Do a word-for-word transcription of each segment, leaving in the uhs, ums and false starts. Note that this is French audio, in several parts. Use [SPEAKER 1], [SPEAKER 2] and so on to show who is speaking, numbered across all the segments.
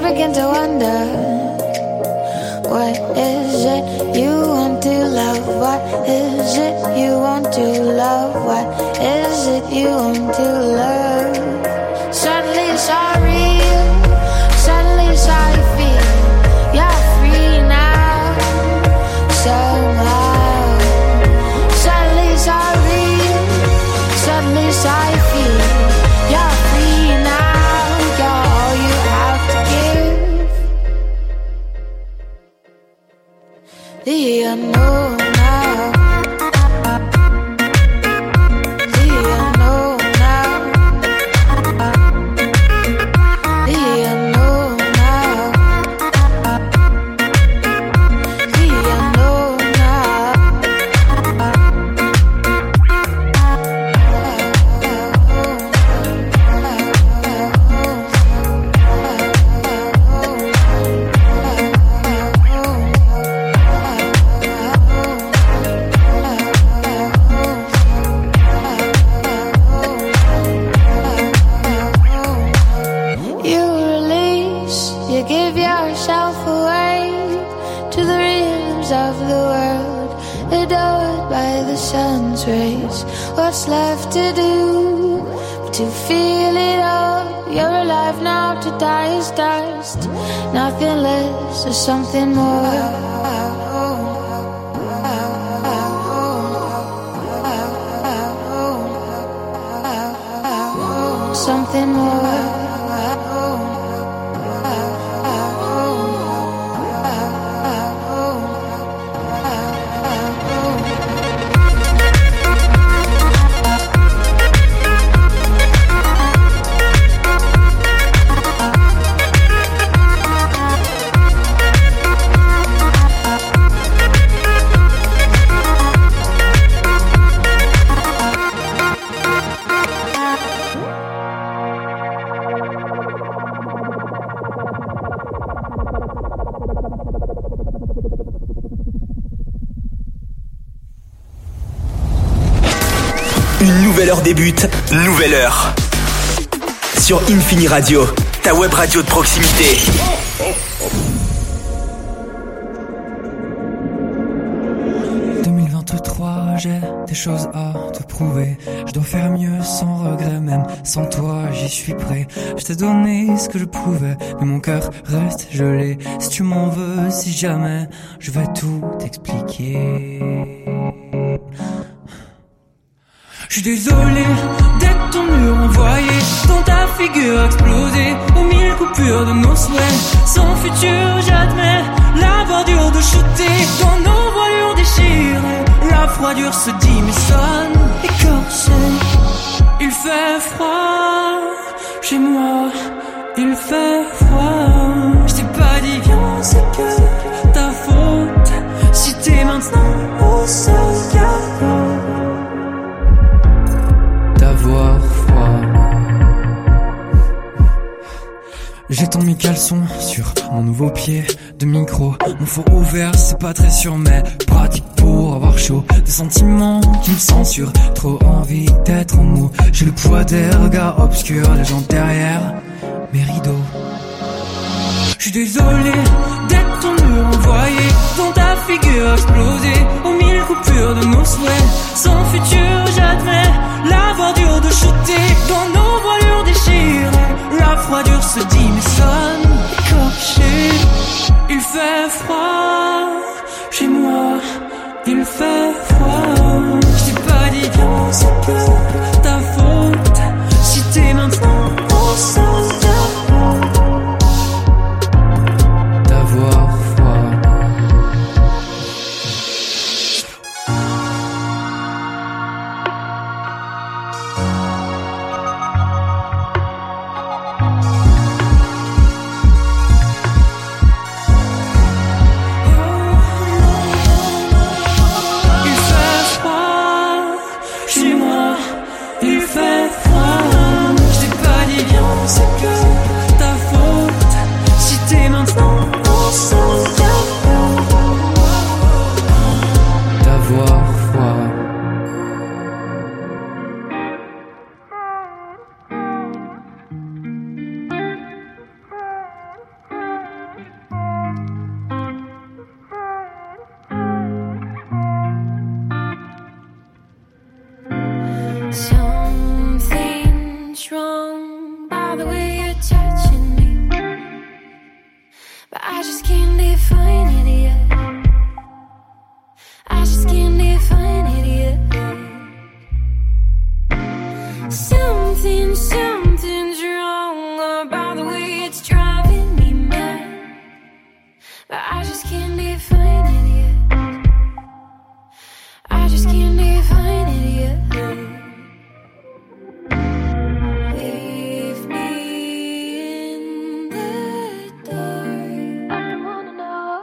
[SPEAKER 1] begin to wonder, what is it you want to love? What is it you want to love? What is it you want to love? Suddenly it's all real, suddenly it's how you feel. You're free now, somehow. Suddenly it's all real, suddenly it's how you feel. You're free now, you're all you have to give. The unknown now. The unknown now. The unknown now. The unknown now. You release, you give yourself away to the rhythms of the world, adored by the sun's rays. What's left to do but to feel it all? You're alive now, to die is dust. Nothing less, there's something more. Something more.
[SPEAKER 2] Une nouvelle heure débute, nouvelle heure. Sur Infini Radio, ta web radio de proximité.
[SPEAKER 3] deux mille vingt-trois, j'ai des choses à te prouver. Je dois faire mieux sans regret, même sans toi, j'y suis prêt. Je t'ai donné ce que je pouvais, mais mon cœur reste gelé. Si tu m'en veux, si jamais, je vais tout t'expliquer. Je suis désolé d'être ton mur envoyé, dans ta figure explosée, aux mille coupures de nos souhaits. Sans futur, j'admets la bordure de shooter dans nos voilures déchirées. La froidure se dit mais sonne écorchée. Il fait froid chez moi, il fait froid. Je t'ai pas dit viens, c'est que ta faute. Si t'es maintenant au sol, d'avoir froid. J'ai tant mis caleçon sur mon nouveau pied de micro. Mon four ouvert, c'est pas très sûr, mais pratique pour avoir chaud. Des sentiments qui me censurent, trop envie d'être en mou. J'ai le poids des regards obscurs, les gens derrière mes rideaux. J'suis désolé d'être ton mur envoyé, dans ta figure explosée, aux mille coupures de nos souhaits. Sans futur, j'admets la bordure de shooter dans nos voilures déchirées. La froidure se dit mais sonne écorchée. Il fait froid chez moi, il fait froid. J't'ai pas dit viens, c'est que ta faute. Si t'es maintenant au sol, d'avoir froid. Il fait
[SPEAKER 1] but I just can't define it yet. I just can't define it yet. Something, something's wrong about the way it's driving me mad, but I just can't define it yet. I just can't define it yet. Leave me in the dark. I don't wanna know.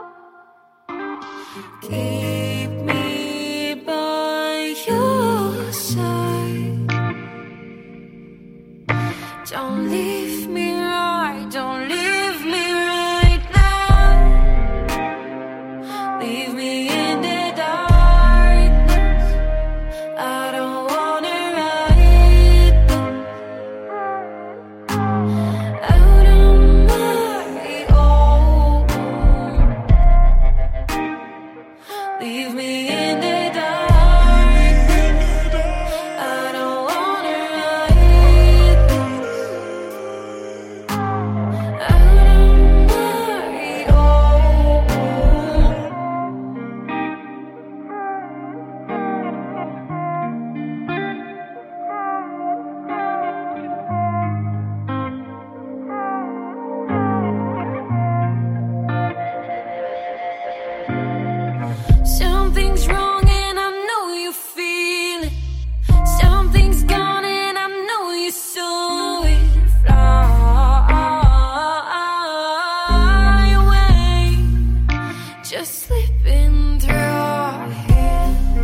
[SPEAKER 1] Keep me by your side. Don't leave me right, don't leave me right now. Leave me in the darkness. I don't wanna ride out on my own. Leave me in the darkness. I don't wanna ride out on my own. Something's wrong and I know you feel it. Something's gone and I know you saw it. Fly away, just slipping through our hands.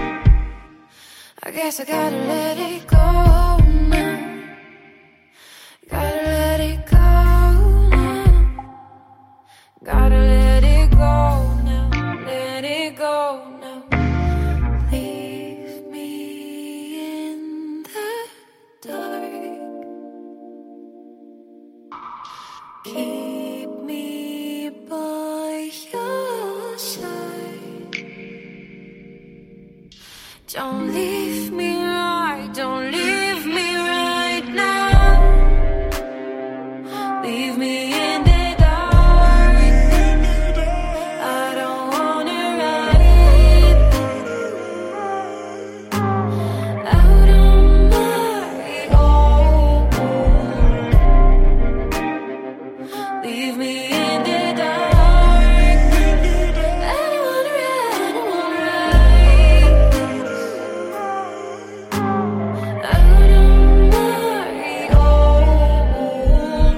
[SPEAKER 1] I guess I gotta let it go now. Gotta let it go now. Gotta let it go now. Let it go now. Leave me in the dark. Keep me by your side. Don't leave me right, don't leave me right now. Leave me in the dark. I don't wanna ride out on my own. Leave me in the dark. I don't wanna ride, I don't wanna ride out on my own.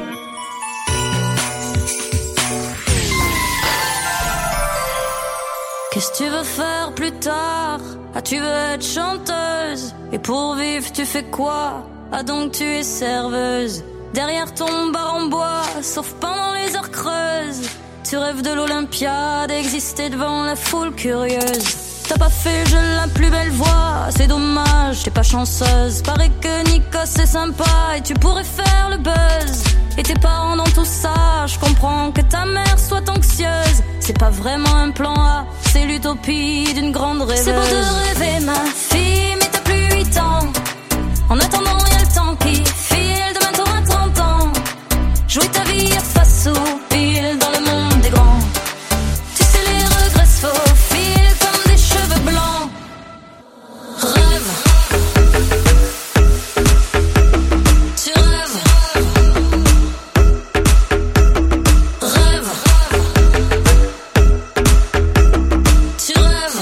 [SPEAKER 1] Qu'est-ce que tu veux faire plus tard? Ah, tu veux être chanteuse? Et pour vivre, tu fais quoi? Ah, donc tu es serveuse. Derrière ton bar en bois, sauf pendant les heures creuses. Tu rêves de l'Olympia, d'exister devant la foule curieuse. T'as pas fait le jeu la plus belle voix, c'est dommage, t'es pas chanceuse. Paraît que Nico c'est sympa et tu pourrais faire le buzz. Et tes parents dans tout ça, je comprends que ta mère soit anxieuse. C'est pas vraiment un plan A, c'est l'utopie d'une grande rêveuse. C'est beau de rêver ma fille, mais t'as plus huit ans. En attendant y'a le temps qui file, demain t'auras trente ans. Jouer ta vie à face au pile dans le monde des grands. Tu sais les regrets se faufilent comme des cheveux blancs. Rêve. Tu rêves. Rêve. Tu rêves.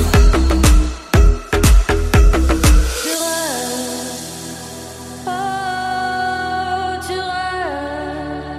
[SPEAKER 1] Tu rêves. Oh, tu rêves.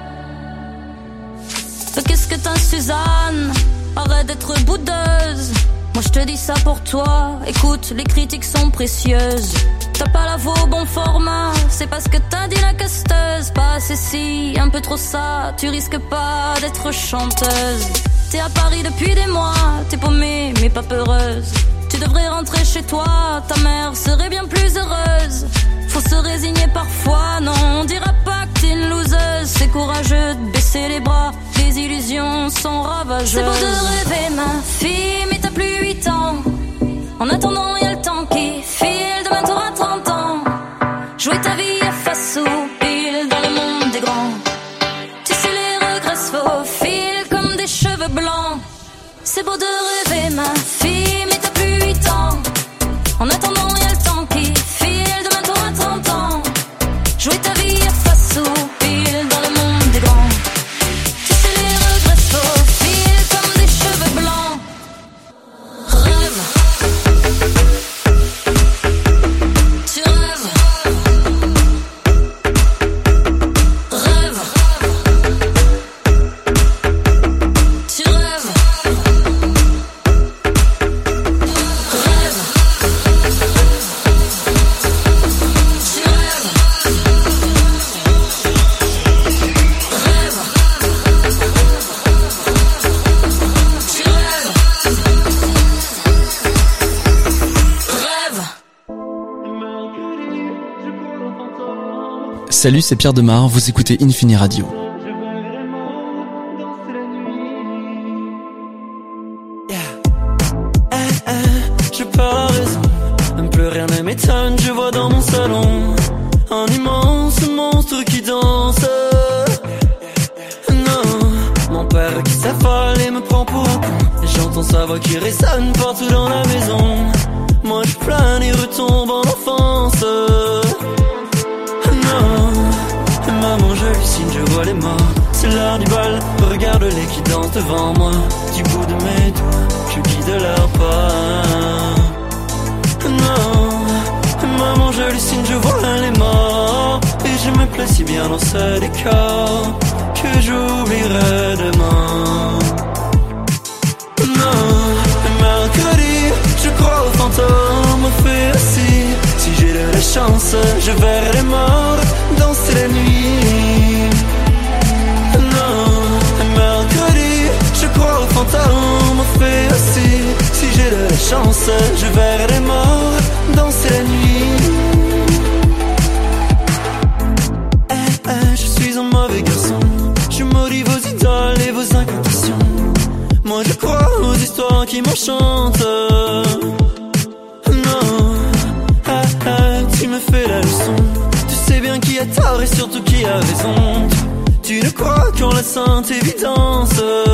[SPEAKER 1] Mais qu'est-ce que t'as, Suzanne? Arrête d'être boudeuse. Moi je te dis ça pour toi. Écoute, les critiques sont précieuses. T'as pas la voix au bon format, c'est parce que t'as dit la casteuse. Pas assez si, un peu trop ça. Tu risques pas d'être chanteuse. T'es à Paris depuis des mois, t'es paumée mais pas peureuse. Tu devrais rentrer chez toi, ta mère serait bien plus heureuse. Faut se résigner parfois, non, on dira pas que t'es une loseuse. C'est courageux de baisser les bras, les illusions sont ravageuses. C'est beau de rêver ma fille, mais t'as plus huit ans. En attendant y'a le temps qui file, demain t'auras trente ans. Jouer ta vie à face au pile dans le monde des grands. Tu sais les regrets se faufilent
[SPEAKER 4] C'est beau de rêver, ma fille, mais t'as plus huit ans. En attendant, y'a le temps qui file de maintenant à trente ans. Jouer ta vie à face au pile dans le monde des grands. Tu sais, les regrets se faufilent comme des cheveux blancs. Rêve. Tu rêves. Rêve. Tu rêves.
[SPEAKER 5] Salut, c'est Pierre Demar, vous écoutez Infini Radio.
[SPEAKER 6] Yeah. Eh, eh, j'ai pas raison, même plus rien ne m'étonne, je vois dans mon salon un immense monstre qui danse. Non, mon père qui s'affole et me prend pour un con, et j'entends sa voix qui résonne partout dans la maison. Moi je plane et retombe en enfance. Maman, j'hallucine, je vois les morts. C'est l'heure du bal, regarde-les qui dansent devant moi. Du bout de mes doigts, je guide leur pas. Non, maman, j'hallucine, je vois les morts. Et je me plais si bien dans ce décor que j'oublierai demain. Non, mercredi, je crois aux fantômes, au fait aussi. Si j'ai de la chance, je verrai les morts danser la nuit. Non, mercredi, je crois aux fantômes, au fait aussi. Si j'ai de la chance, je verrai les morts danser la nuit. Eh, eh, je suis un mauvais garçon, je maudis vos idoles et vos incantations. Moi je crois aux histoires qui m'enchantent. Tu me fais la leçon, tu sais bien qui a tort et surtout qui a raison. Tu ne crois qu'en la sainte évidence.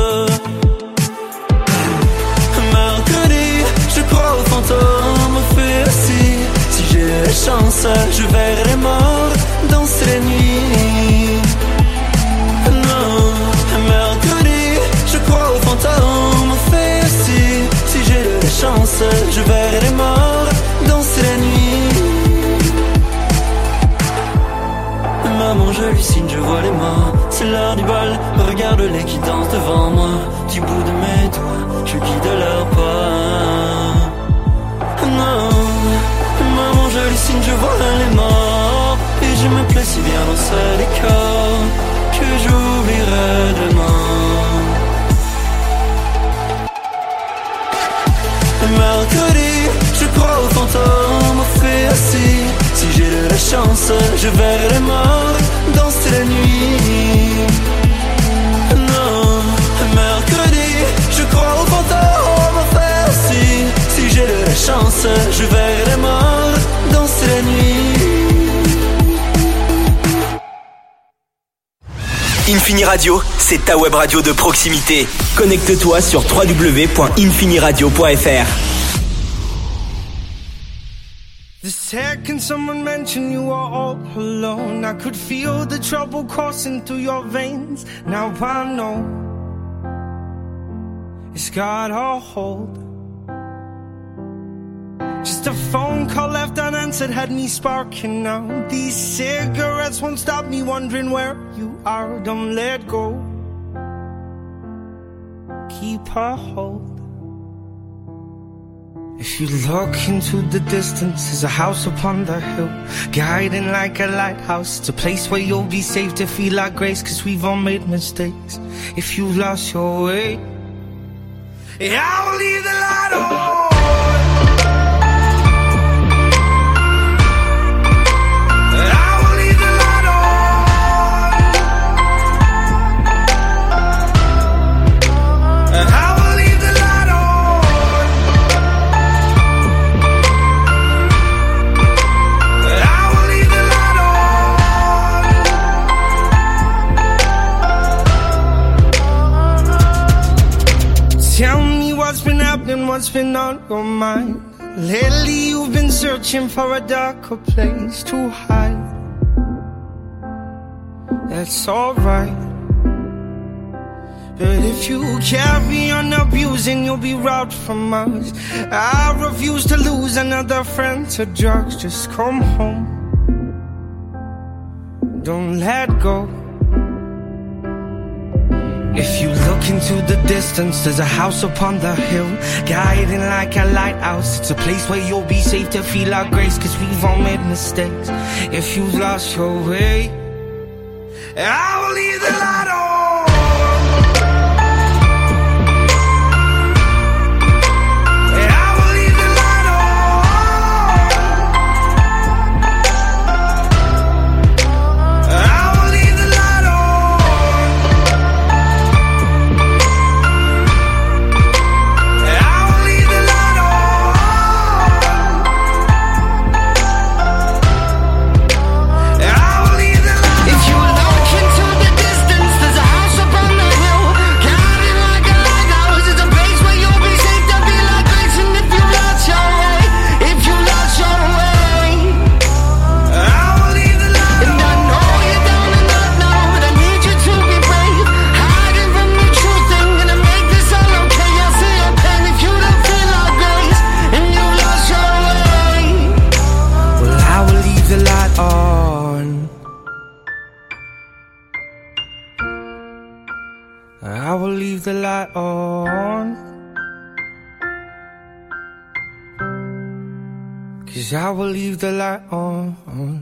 [SPEAKER 6] Mercredi, je crois aux fantômes, au fait aussi. Si j'ai la chance, je verrai les morts danser la nuit. Non, mercredi, je crois aux fantômes, au fait aussi. Si j'ai la chance, je verrai les morts danser la nuit. Maman, j'hallucine, je vois les morts. C'est l'heure du bal, regarde-les qui dansent devant moi. Du bout de mes doigts, je guide leur pas. Non, maman, j'hallucine, je vois les morts. Et je me plais si bien dans ce décor que j'oublierai demain. Mercredi, je crois aux fantômes, au fait assis. Si j'ai de la chance, je verrai les morts danser la nuit. Non, mercredi, je crois aux fantômes, au fait assis. Si j'ai de la chance, je verrai les morts danser la nuit.
[SPEAKER 2] Infini Radio, c'est ta web radio de proximité. Connecte-toi sur w w w point infini radio point f r.
[SPEAKER 7] The second someone mentioned you were all alone, I could feel the trouble coursing through your veins. Now I know it's got a hold. Just a phone call left unanswered had me sparking now. These cigarettes won't stop me wondering where you are. Don't let go, keep a hold. If you look into the distance, there's a house upon the hill, guiding like a lighthouse. It's a place where you'll be safe to feel our grace, cause we've all made mistakes. If you've lost your way, yeah, I will leave the light on. Tell me what's been on your mind. Lately you've been searching for a darker place to hide. That's alright. But if you carry on abusing, you'll be robbed from us. I refuse to lose another friend to drugs. Just come home. Don't let go. If you look into the distance, there's a house upon the hill, guiding like a lighthouse. It's a place where you'll be safe to feel our grace, cause we've all made mistakes. If you've lost your way, I will leave the light on. I will leave the light on, 'cause I will leave the light on.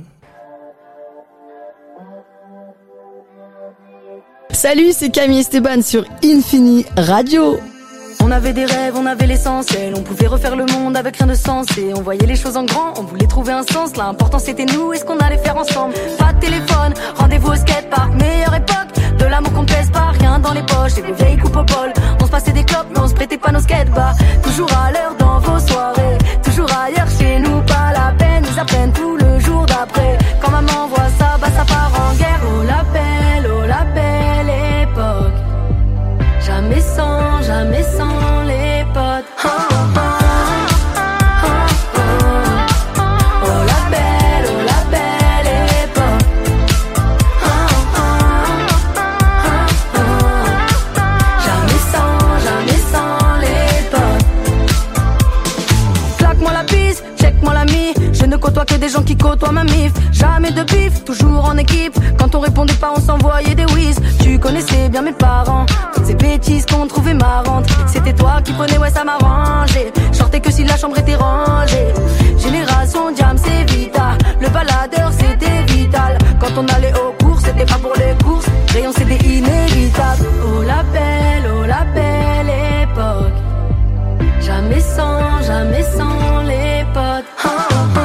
[SPEAKER 8] Salut, c'est Camille Esteban sur Infini Radio.
[SPEAKER 4] On avait des rêves, on avait l'essentiel. On pouvait refaire le monde avec rien de sensé. On voyait les choses en grand, on voulait trouver un sens. L'important c'était nous et ce qu'on allait faire ensemble. Pas de téléphone, rendez-vous au skatepark. Meilleure époque, de l'amour qu'on pèse pas. Rien dans les poches et des vieilles coupes au bol. On se passait des clopes mais on se prêtait pas nos skatebars. Toujours à l'heure dans vos soirées. Toujours ailleurs chez nous, pas la peine. Ils apprennent tout le jour d'après. Quand maman voit ça, bah ça part en guerre. Oh la belle, oh la belle époque. Jamais sans, jamais sans les potes. Oh, oh, oh, oh, oh. Oh la belle, oh la belle époque. Oh, oh, oh, oh. Jamais sans, jamais sans les potes. Claque-moi la bise, check-moi l'ami. Je ne côtoie que des gens qui côtoient ma mif. Jamais de bif, toujours en équipe. Quand on répondait pas, on s'envoyait des whiz. Tu connaissais bien mes parents. Toutes ces bêtises qu'on trouvait marrantes. C'était toi qui prenais, ouais ça m'arrangeait. Sortais que si la chambre était rangée. Génération Jam, c'est Vita. Le baladeur c'était vital. Quand on allait aux courses, c'était pas pour les courses. Rayon c'était inévitable. Oh la belle, oh la belle époque. Jamais sans, jamais sans les potes. Oh, oh, oh.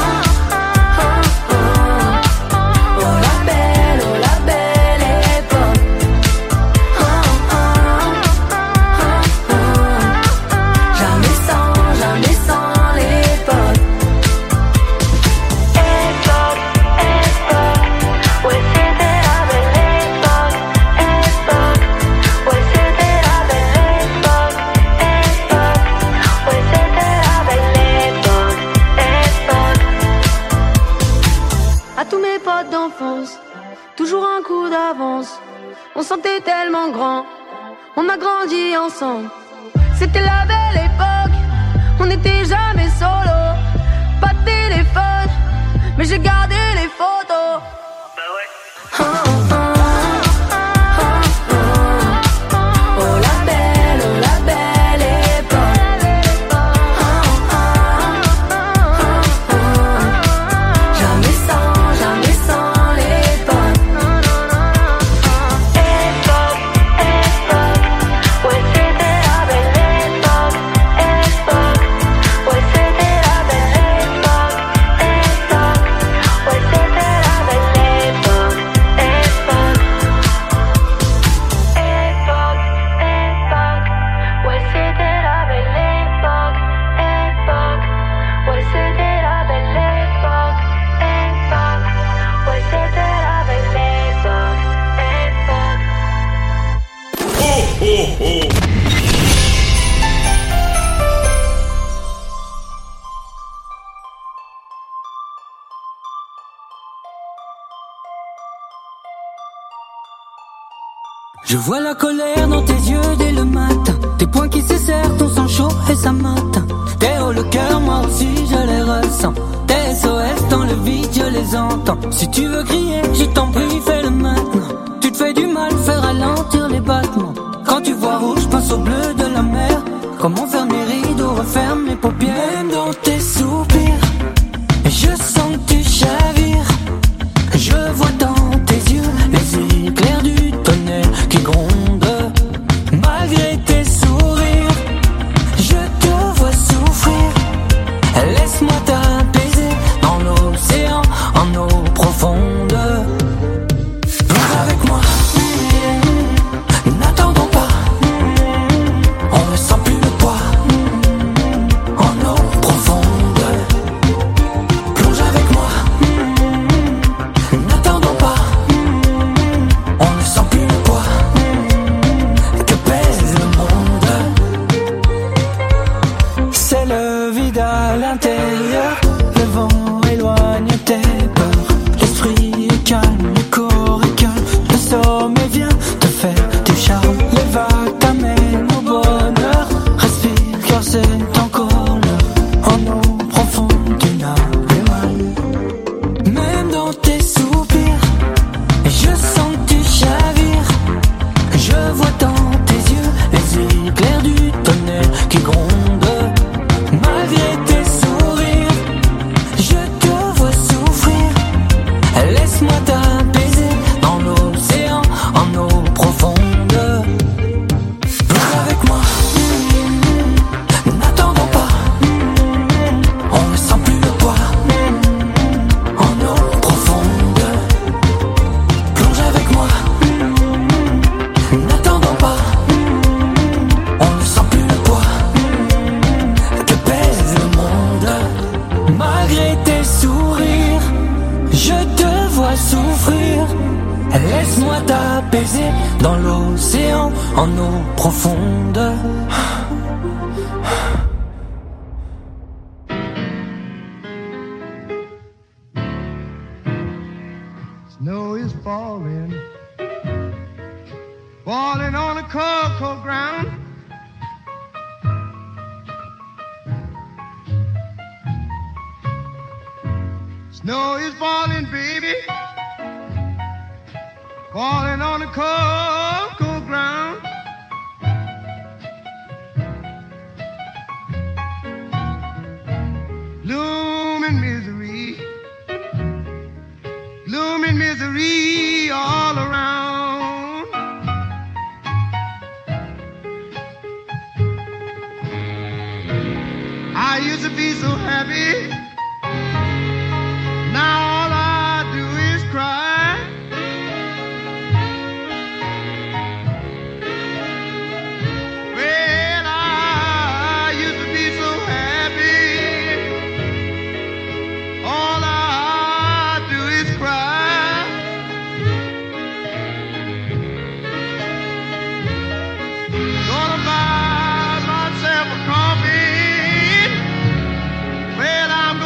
[SPEAKER 4] Toujours un coup d'avance. On sentait tellement grand. On a grandi ensemble. C'était la belle époque. On n'était jamais solo. Pas de téléphone, mais j'ai gardé les photos. Bah ouais. Oh, oh, oh.
[SPEAKER 9] Je vois la colère dans tes yeux dès le matin. Tes poings qui s'esserrent, ton sang chaud et ça m'atteint. T'es haut le cœur, moi aussi je les ressens. Tes S O S dans le vide, je les entends. Si tu veux crier, je t'en prie, fais-le maintenant. Tu te fais du mal, fais ralentir les battements. Quand tu vois rouge, pense au bleu de la mer. Comment ferme les rideaux, referme les paupières. Même dans tes soupirs, je sens que tu chavires. Je vois dans tes yeux les éclairs du tonnerre qui grondent. Malgré tes sourires, je te vois souffrir. Laisse-moi t'apaiser dans l'océan, en eau profonde. Plonge avec moi, n'attendons pas. On ne sent plus le poids, en eau profonde. Plonge avec moi, n'attendons pas. On ne sent plus le poids que pèse le monde. C'est le vide à l'intérieur. Le vent éloigne tes peurs. L'esprit est calme, le corps est calme. Le sommeil vient te faire du charme. Les vagues t'amènent au bonheur. Respire car c'est encore l'heure. En eau profonde tu n'as plus mal. Même dans tes soupirs, je sens que tu chavires. Je vois dans tes yeux les éclairs du tonnerre qui grondent. Malgré tes sourires, je te vois souffrir. Laisse-moi t'apaiser dans l'océan, en eau profonde. Plonge avec moi, n'attendons pas. On ne sent plus le poids, en eau profonde. Plonge avec moi, n'attendons pas. On ne sent plus le poids que pèse le monde. Malgré tes sourires, je te vois souffrir. Laisse-moi t'apaiser dans l'océan, en eau profonde.
[SPEAKER 10] Snow is falling, falling on the cold, cold ground. Snow is falling, baby, falling on the cold, cold ground. Looming misery, looming misery all around. I used to be so happy. Now all I do is cry. Well, I used to be so happy. All I do is cry. Gonna buy myself a coffee. Well, I'm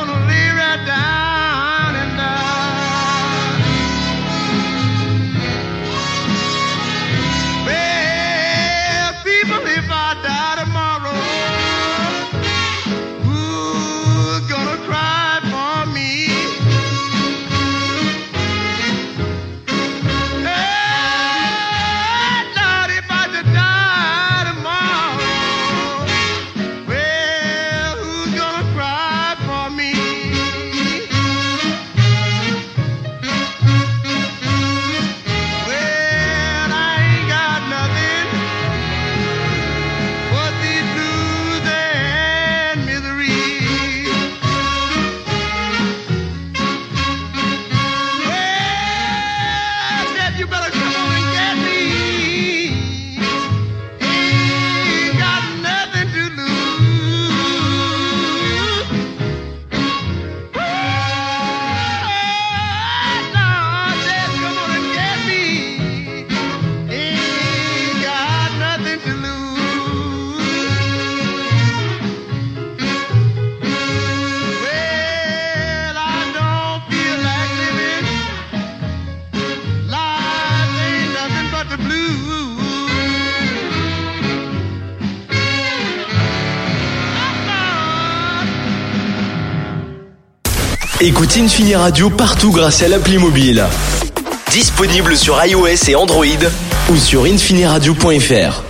[SPEAKER 2] Écoute Infini Radio partout grâce à l'appli mobile. Disponible sur iOS et Android ou sur infiniradio point f r.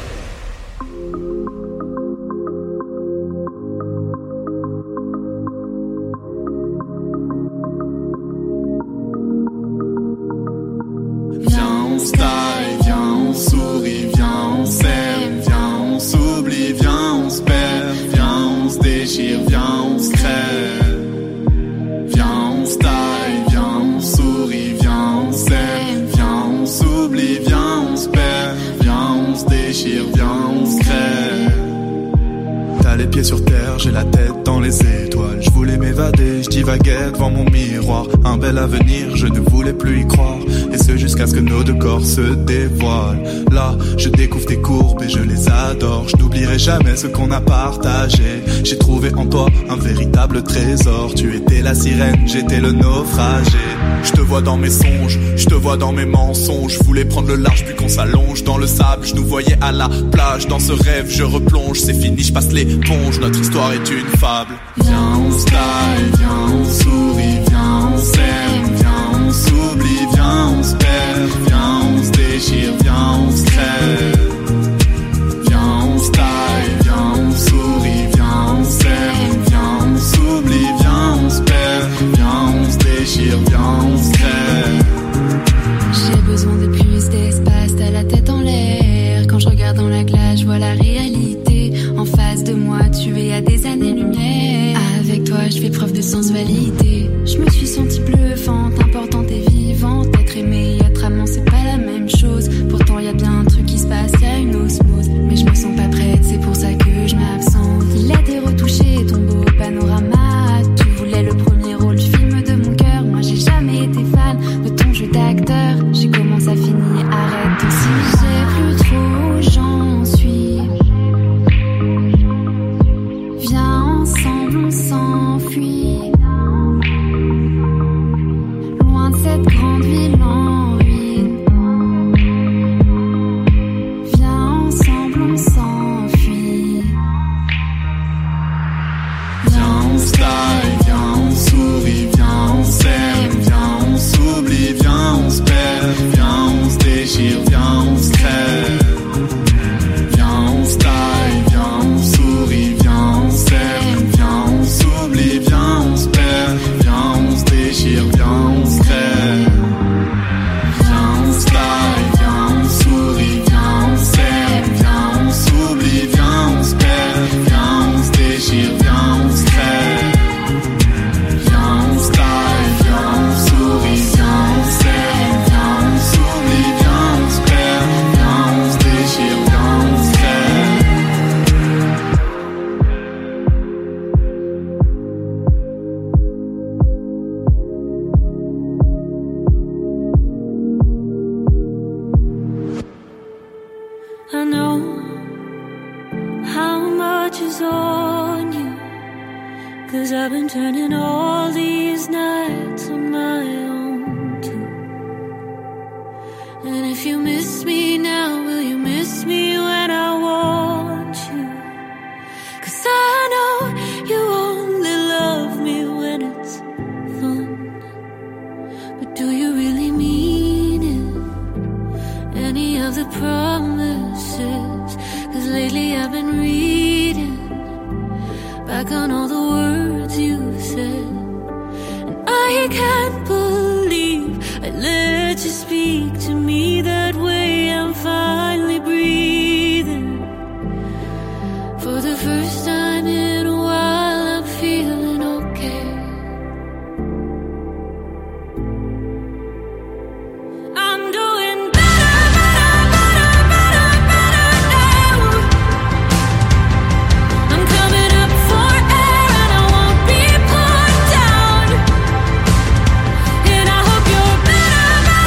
[SPEAKER 11] Sur terre, j'ai la tête dans les étoiles. Je voulais m'évader, je divaguais devant mon miroir. Un bel avenir, je ne voulais plus y croire. Et ce jusqu'à ce que nos deux corps se dévoilent. Là, je découvre tes courbes et je les adore. Je n'oublierai jamais ce qu'on a partagé. J'ai trouvé en toi un véritable trésor. Tu étais la sirène, j'étais le naufragé. Je te vois dans mes songes, je te vois dans mes mensonges. Je voulais prendre le large puis qu'on s'allonge dans le sable. Je nous voyais à la plage, dans ce rêve je replonge. C'est fini, je passe l'éponge, notre histoire est une fable. Viens on se taille, viens on sourit, viens on s'aime, viens on s'oublie, viens on se perd, viens on se déchire, viens on se crève. Viens on se taille, viens on sourit, viens on s'aime, viens on s'oublie, viens on se perd, viens on se déchire, viens on se crève.
[SPEAKER 12] J'ai besoin de plus d'espace, t'as la tête en l'air. Quand je regarde dans la glace, je vois la réalité. En face de moi, tu es à des années-lumière. Avec toi, je fais preuve de sensualité. Je me suis sentie bluffante, importante et vivante. Être aimée et être amant, c'est pas la même chose. Pourtant, y a bien un truc qui se passe, y a une osmose. Mais je me sens pas prête, c'est pour ça que je m'absente. Il a été retouché, ton beau panorama. Tu voulais le premier rôle du film de mon cœur. Moi, j'ai jamais été fan de ton jeu d'acteur. J'ai commencé à finir, arrête aussi. Je sais plus trop où j'en suis. Viens ensemble, on s'enfuit. Loin de cette grande ville en ruine. Viens ensemble, on s'enfuit.
[SPEAKER 11] Viens on se taille, viens on sourit, viens on s'aime, viens on s'oublie, viens on se perd, viens on se déchire, viens on se crève. Viens on se taille, viens on sourit, viens on s'aime, viens on s'oublie, viens on se perd, viens on se déchire, viens on se crève. Viens on se taille, viens on sourit, viens on s'aime, viens on s'oublie, viens on se perd, viens on se déchire, viens on se crève. Viens on se taille, viens on sourit, viens on s'aime, viens on s'oublie, viens on se perd, viens on se déchire, viens on se crève.
[SPEAKER 13] I know how much is on you, 'cause I've been turning all these nights on my own too. And if you miss me now, will you miss me when I want you? 'Cause I know you only love me when it's fun. But do you really mean it? Any of the promises? 'Cause lately I've been reading back on all the words you said, and I can't believe I let you speak to me that way. I'm finally breathing for the first time in a while. I'm feeling okay. I'm doing better, better, better, better, better now. I'm coming up for air and I won't be put down. And I hope you're better, better,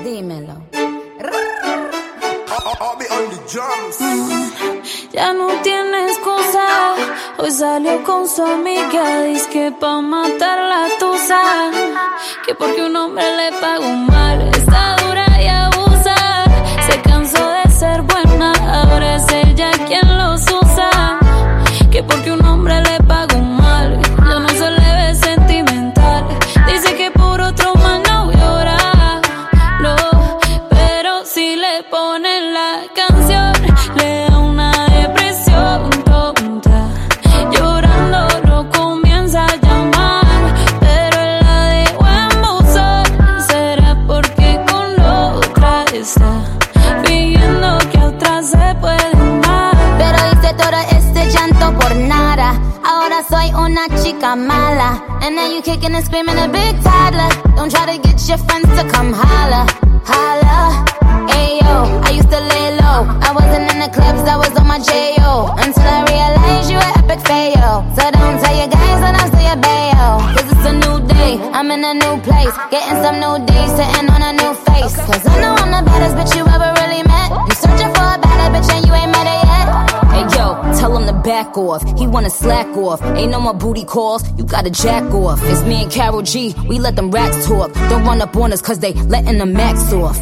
[SPEAKER 4] dímelo.
[SPEAKER 13] Ya no tiene excusa. Hoy salió con su amiga. Dice que pa' matar la tusa. Que porque un hombre le pagó mal. Está dura y abusa. Se cansó de ser buena. Ahora es ella quien los usa. Que porque un hombre le pagó mal. Ya no se le ve sentimental. Dice que por otro más no llora. No, pero si le ponen la canción, le da una depresión tonta. Llorando lo comienza a llamar, pero él la dejó en buzón. Será porque con la otra está fingiendo que a otra se puede amar.
[SPEAKER 4] Pero hice todo este llanto por nada. Ahora soy una chica mala. And now you kicking and screaming a big toddler. Don't try to get your friends to come holla, holla. Ayo, I used to lay low. I wasn't in the clubs, I was on my J O. Until I realized you were epic fail. So don't tell your guys that I'm still your bayo. Cause it's a new day, I'm in a new place. Getting some new days, sitting on a new face. Cause I know I'm the baddest bitch you ever really met. You searching for a better bitch and you ain't met her yet.
[SPEAKER 14] Hey yo, tell him to back off. He wanna slack off. Ain't no more booty calls. You gotta jack off. It's me and Karol G. We let them racks talk. Don't run up on us cause they letting the max off.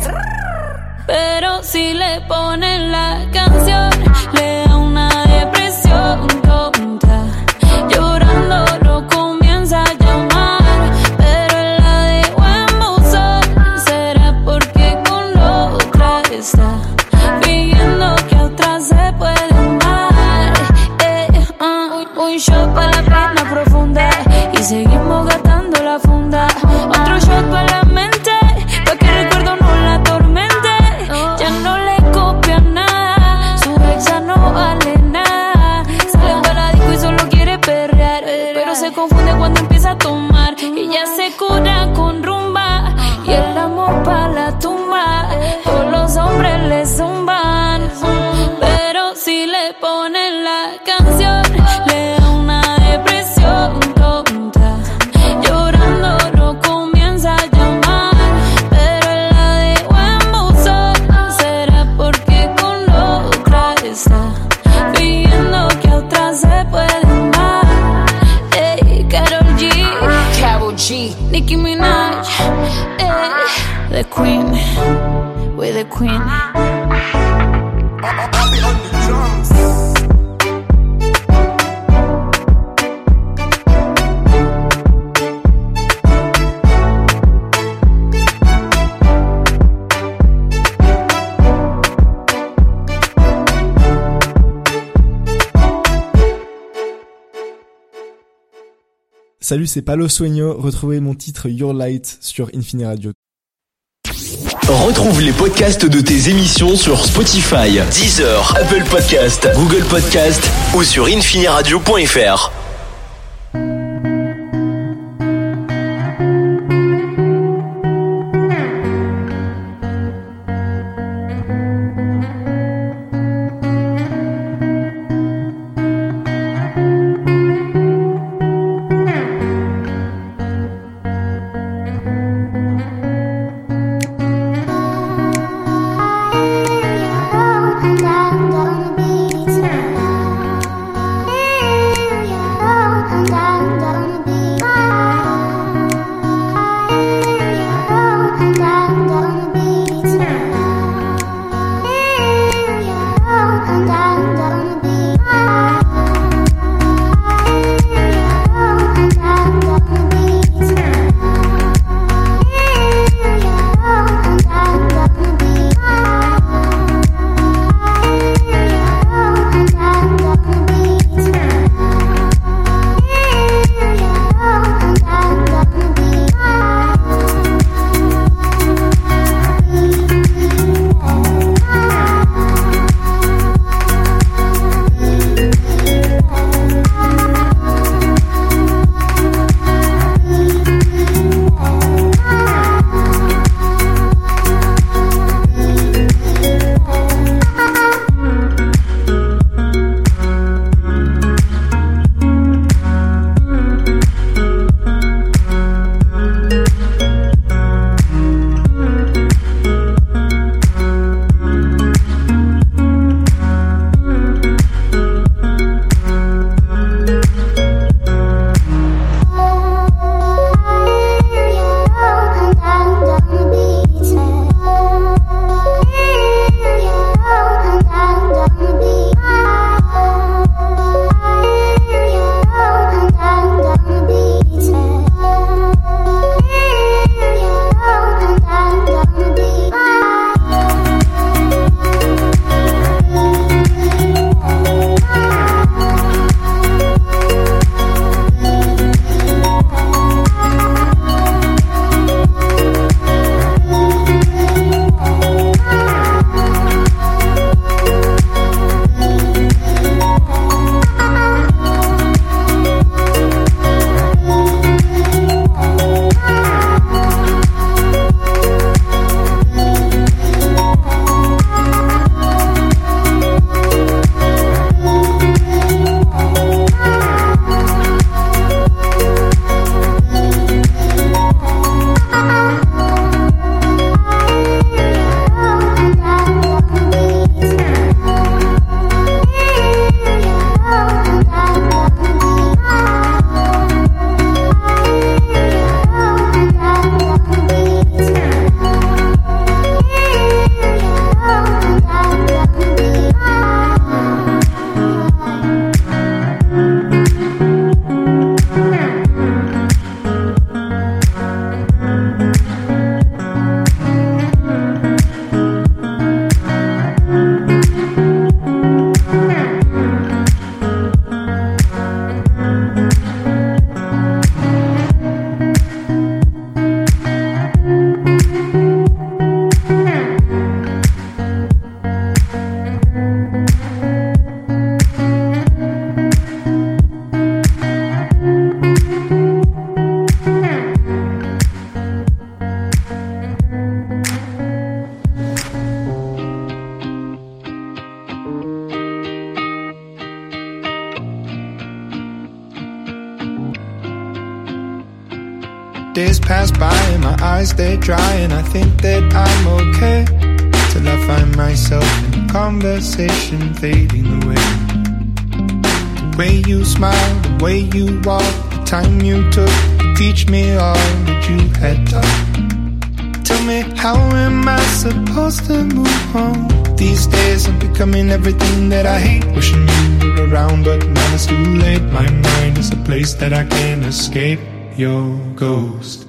[SPEAKER 13] Pero si le ponen la canción, le da una depresión tonta. Llorando lo comienza a llamar, pero él la dejó en buzón. Será porque con la otra está fingiendo que a otra se puede amar. Eh, uh, un shot para la pena profunda y seguimos gastando la funda. Otro shot para la mente, pa' que el recuerdo no la atormente. Ya no le copia nada, su ex ya no vale nada. Sale pa' la disco y solo quiere perrear, pero se confunde cuando empieza a tomar. Ella se cura con rumba y el amor pa' la tumba. Todos los hombres le zumban, pero si le ponen la canción, le da una depresión tonta. Llorando lo comienza a llamar, pero él la dejó en buzón. Será porque con la otra está fingiendo que a otra se puede amar. Ey, Karol G,
[SPEAKER 14] Karol G,
[SPEAKER 13] Nicki Minaj, ey, the queen, we're the queen.
[SPEAKER 15] Salut, c'est Palo Sueño. Retrouvez mon titre Your Light sur Infini Radio.
[SPEAKER 2] Retrouve les podcasts de tes émissions sur Spotify, Deezer, Apple Podcast, Google Podcast ou sur infiniradio point f r.
[SPEAKER 1] Yeah.
[SPEAKER 7] days pass by and my eyes they're dry, and I think that I'm okay till I find myself in a conversation fading away. The way you smile, the way you walk, the time you took to teach me all that you had taught. Tell me, how am I supposed to move on? These days I'm becoming everything that I hate. Wishing you were around, but now it's too late. My mind is a place that I can't escape your ghost.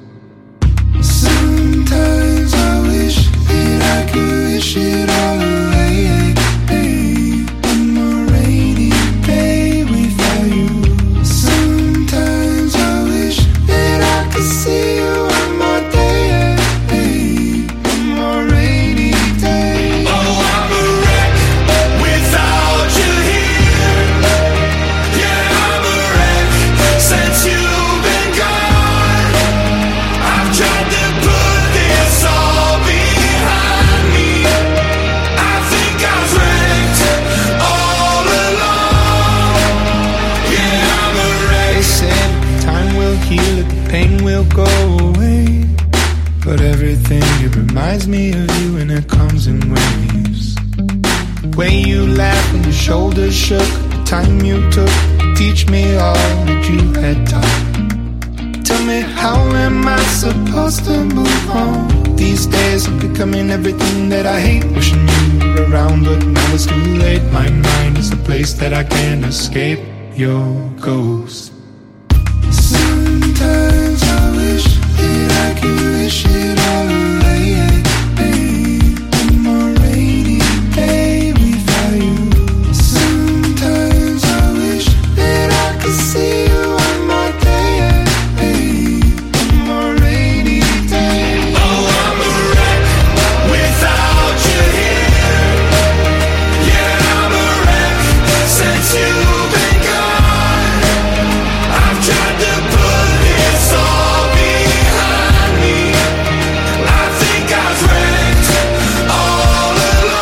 [SPEAKER 7] Sometimes I wish that I could wish it all away. One more rainy day without you. Sometimes I wish that I could see you one more day. One more rainy day. Oh, I'm a wreck without you here. Yeah, I'm a wreck since you've been gone. I've tried to put this all behind me. I think I was wrecked all along. Yeah, I'm a wreck. They said time will heal it, the pain will go away. But everything, it reminds me of you, and it comes in waves. The way you laughed when your shoulders shook, the time you took to teach me all that you had taught. Tell me, how am I supposed to move on? These days I'm becoming everything that I hate. Wishing you were around, but now it's too late. My mind is a place that I can't escape your ghost. Sometimes I wish that I could wish it all away. One more rainy day without you. Sometimes I wish that I could see you one more day. One more rainy day. Oh, I'm a wreck without you here. Yeah, I'm a wreck since you've been gone. I've tried to put this all behind me. I think I was wrecked all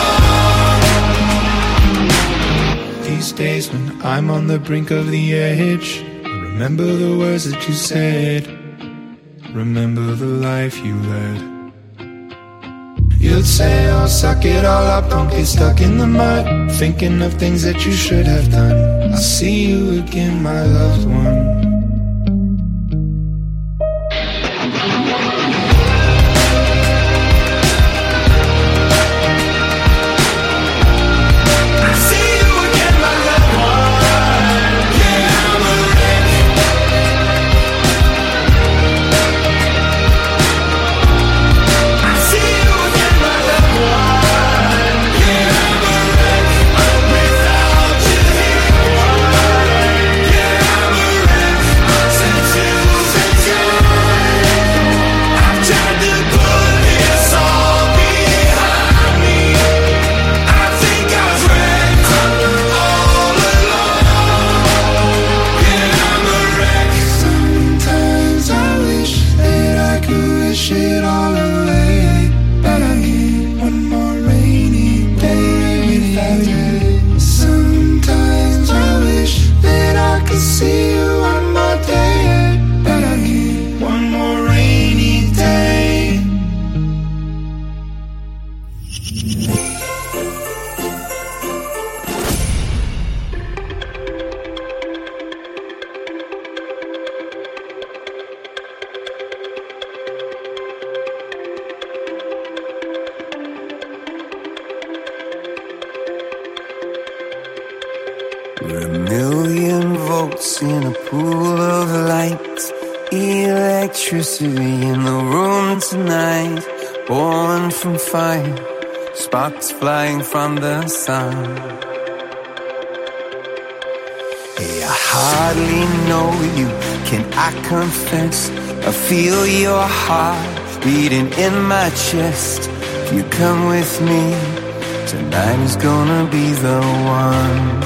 [SPEAKER 7] along. These days when I'm on the brink of the edge, I remember the words that you said. Remember the life you led. You'd say, oh, suck it all up, don't get stuck in the mud, thinking of things that you should have done. I'll see you again, my loved one.
[SPEAKER 6] We're a million volts in a pool of light, electricity in the room tonight, born from fire, sparks flying from the sun. Hey, I hardly know you, can I confess? I feel your heart beating in my chest. If you come with me, tonight is gonna be the one.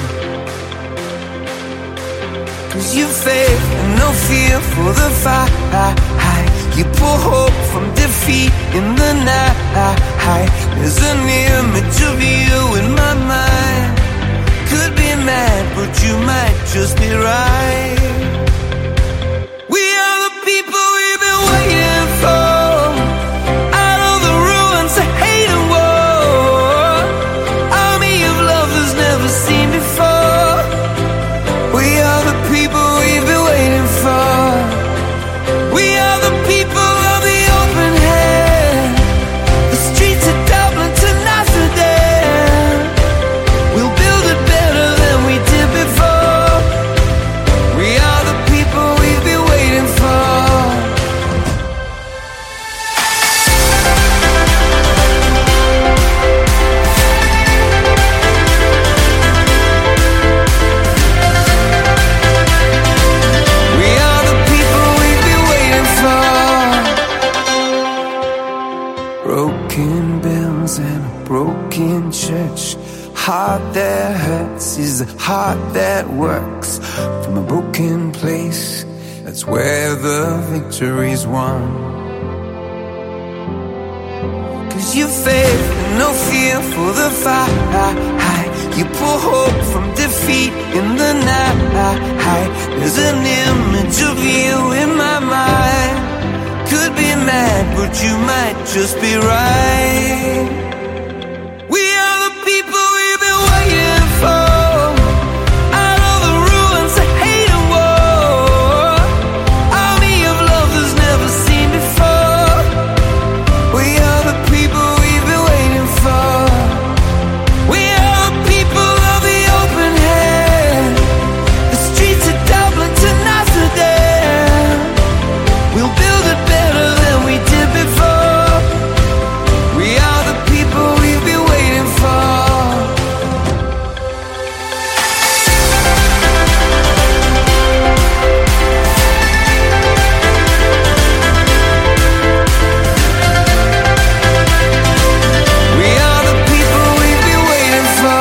[SPEAKER 6] Cause you faith and no fear for the fight. You pull hope from defeat in the night. There's an image of you in my mind. Could be mad, but you might just be right. We are the people we've been waiting
[SPEAKER 16] broken bells and a broken church. Heart that hurts is a heart that works. From a broken place, that's where the victory's won. Cause you faith and no fear for the fight. You pull hope from defeat in the night. There's an image of you in my mind. Could be mad, but you might just be right. We are the people we've been waiting for. Out of the ruins of hate and war. Army of love that's never seen before. We are the people we've been waiting for. We are the people of the open hand. The streets of Dublin to Amsterdam. We'll build it better than we did before. We are the people we've been waiting for. We are the people we've been waiting for.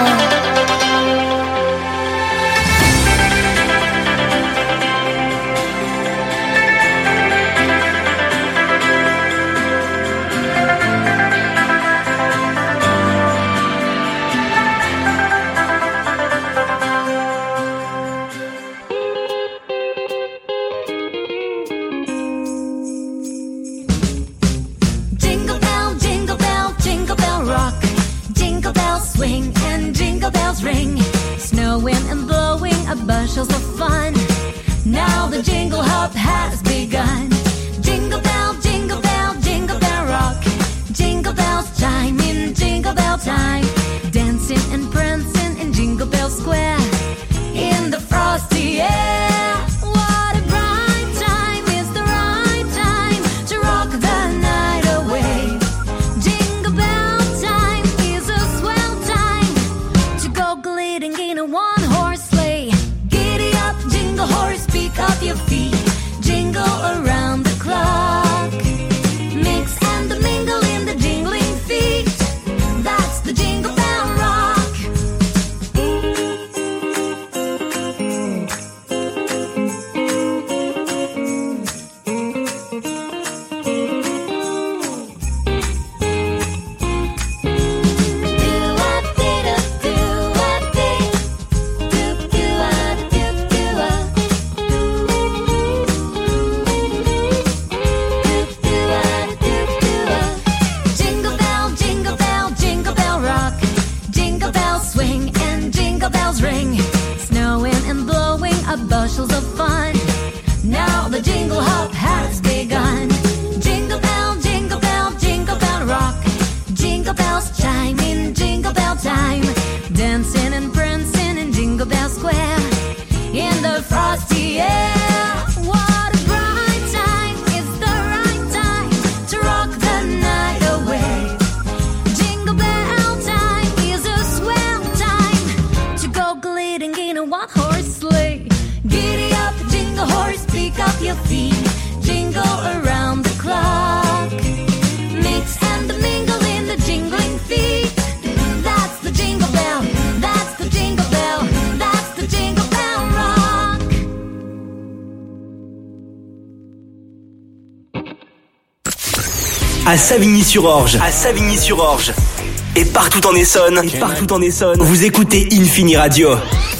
[SPEAKER 4] Jingle bell, jingle bell, jingle bell rock. Jingle bells swing and jingle bells ring. Snowing and blowing a bushels of fun. Now the jingle hop has begun. Jingle bell, jingle bell, jingle bell rock. Jingle bells chime in jingle bell time. Dancing and prancing in Jingle Bell Square. In the frosty air. What a bright time, it's the right time to rock the night away. Jingle bell time is a swell time to go gliding in a one-horse sleigh. Giddy up, jingle horse, pick up your feet. Jingle around the clock. Mix and the mingle in the jingling feet. That's the Jingle Bell Rock. Jingle bell, jingle bell, jingle bell rock. Jingle bells swing and jingle bells ring. Snowing and blowing a bushels of fun. Now the jingle hop has begun. Jingle bell, jingle bell, jingle bell rock. Jingle bells chime in jingle bell time. Dancing and prancing in Jingle Bell Square. In the frosty air. What a bright time, it's the right time to rock the night away. Jingle bell time is a swell time to go gliding in a one-horse sleigh. Giddy up, jingle horse, pick up your feet. Jingle around the clock. Mix and the mingle in the jingling feet. That's the jingle bell, that's the jingle bell, that's the Jingle Bell Rock.
[SPEAKER 2] À Savigny-sur-Orge, à Savigny-sur-Orge et partout en Essonne, et partout en Essonne, vous écoutez Infini Radio.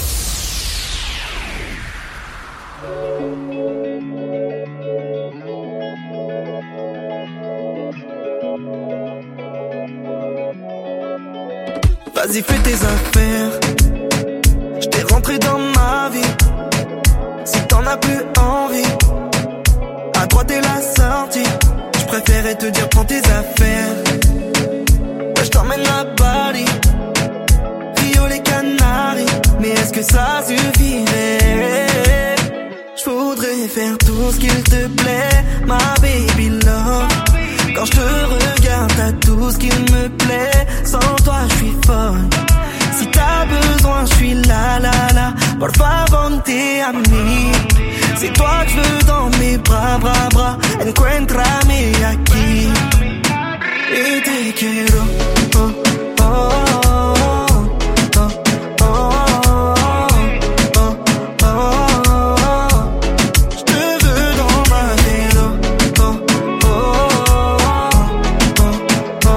[SPEAKER 6] Vas-y, fais tes affaires. J't'ai rentré dans ma vie. Si t'en as plus envie, à droite est la sortie. J'préférais te dire prends tes affaires. Ouais, j't'emmène à Bali, Rio les Canaries. Mais est-ce que ça suffirait? J'voudrais faire tout ce qu'il te plaît, ma baby love. Quand je te regarde, t'as tout ce qu'il me plaît. Sans toi, je suis folle. Si t'as besoin, je suis là, là, là. Por favor, te a mí. C'est toi que je veux dans mes bras, bras, bras. Encuéntrame aquí. quiero. Oh, oh, oh, oh, oh, oh, oh. Je te veux dans ma vélo. Oh, oh, oh, oh,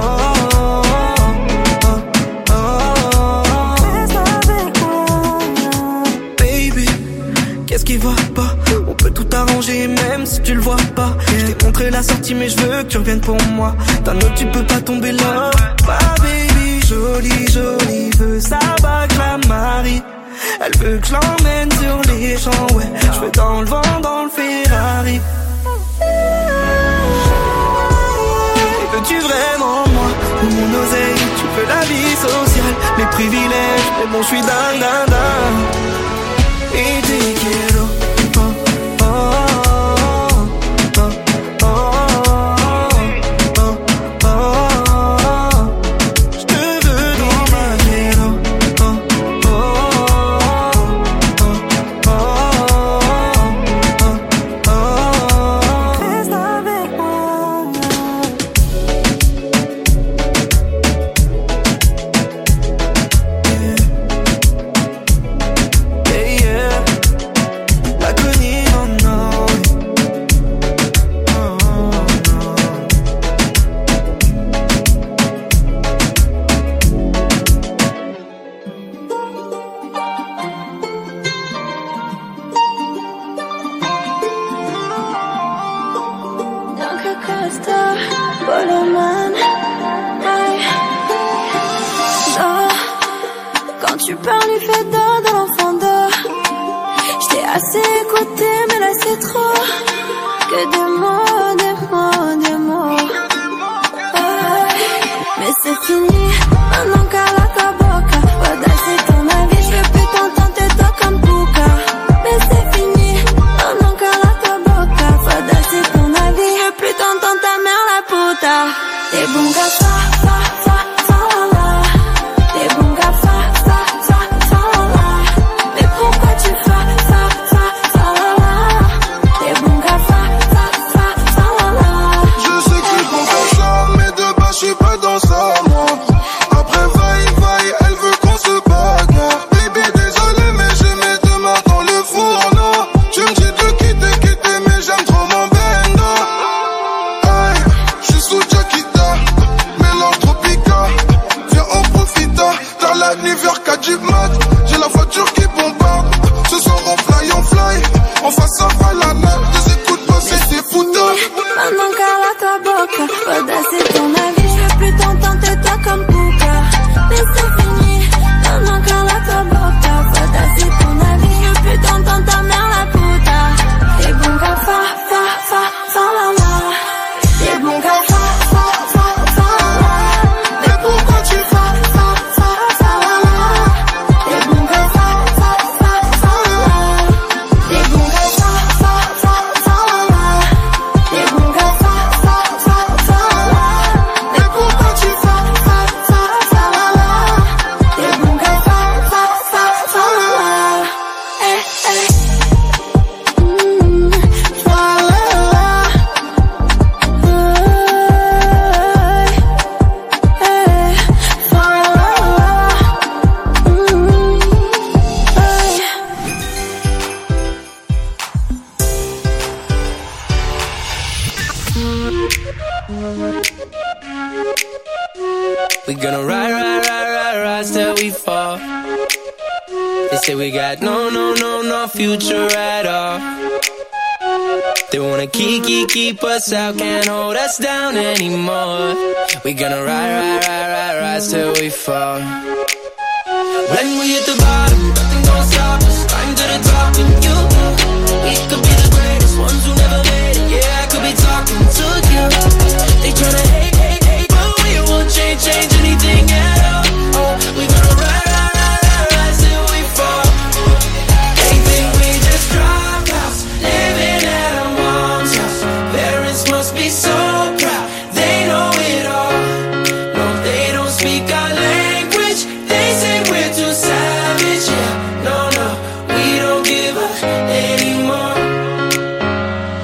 [SPEAKER 6] oh, oh. Reste avec moi. Baby, qu'est-ce qui va pas? On peut tout arranger même si tu le vois pas. Je t'ai montré la sortie mais je veux que tu reviennes pour moi. D'un autre tu peux pas tomber là. Ma baby, jolie, jolie, veut sa bague, je la marie. Elle veut que je l'emmène sur les champs, ouais. Je veux dans le vent, dans le Ferrari. Et veux-tu vraiment moi ou mon oseille? Tu veux la vie sociale, mes privilèges, mais bon je suis dingue, dingue, dingue. Et t'es quiero.
[SPEAKER 17] We gonna ride, ride, ride, ride, ride till we fall. They say we got no, no, no, no future at all. They wanna keep, keep, keep us out, can't hold us down anymore. We gonna ride, ride, ride, ride, ride till we fall. When we hit the bottom, nothing gon' stop us. Climb to the top and you, we could be the greatest ones who never made it. Yeah, I could be talking to you. They tryna hate, hate, hate, but we won't change, change anything at all. Oh, we gonna ride, ride, ride, ride, ride till we fall. They think we just dropped out, living at our mom's house. Parents must be so proud, they know it all. No, they don't speak our language. They say we're too savage. Yeah, no, no, we don't give up anymore.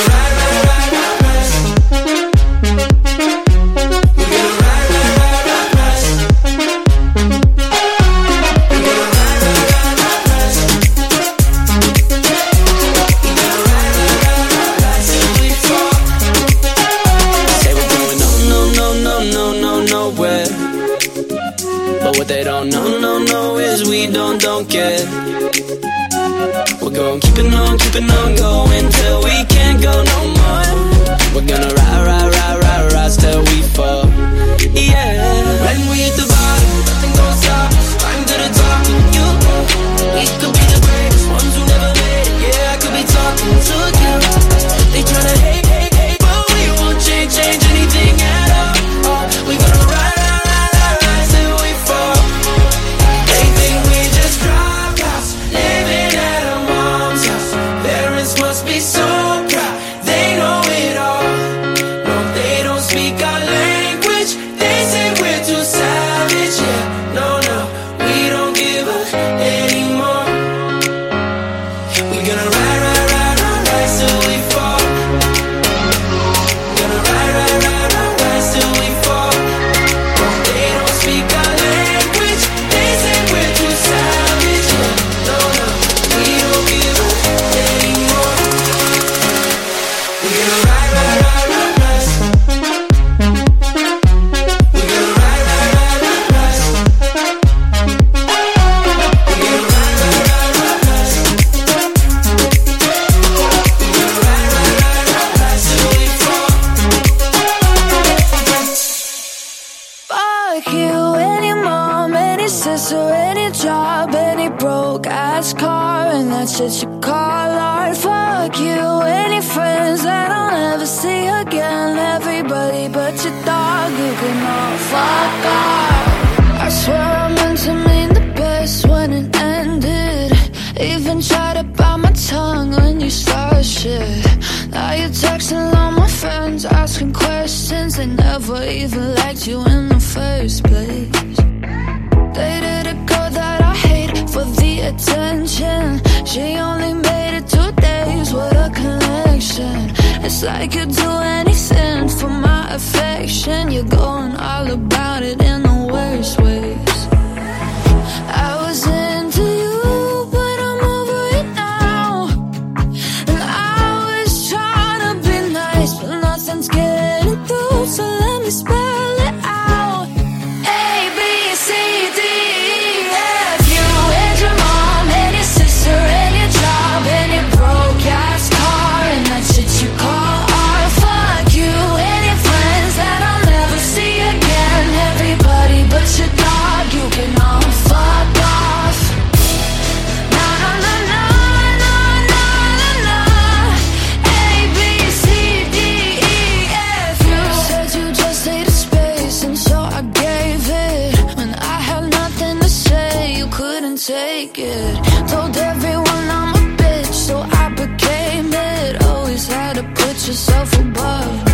[SPEAKER 1] Take it. Told everyone I'm a bitch, so I became it. Always had to put yourself above